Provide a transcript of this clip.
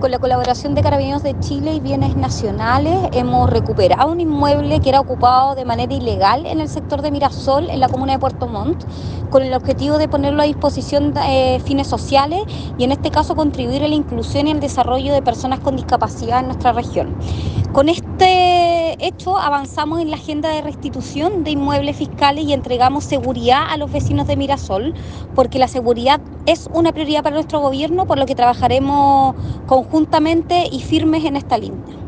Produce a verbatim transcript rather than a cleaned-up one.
con la colaboración de Carabineros de Chile y Bienes Nacionales hemos recuperado un inmueble que era ocupado de manera ilegal en el sector de Mirasol, en la comuna de Puerto Montt, con el objetivo de ponerlo a disposición de eh, fines sociales y en este caso contribuir a la inclusión y al desarrollo de personas con discapacidad en nuestra región. Con este hecho avanzamos en la agenda de restitución de inmuebles fiscales y entregamos seguridad a los vecinos de Mirasol, porque la seguridad es una prioridad para nuestro gobierno, por lo que trabajaremos conjuntamente y firmes en esta línea.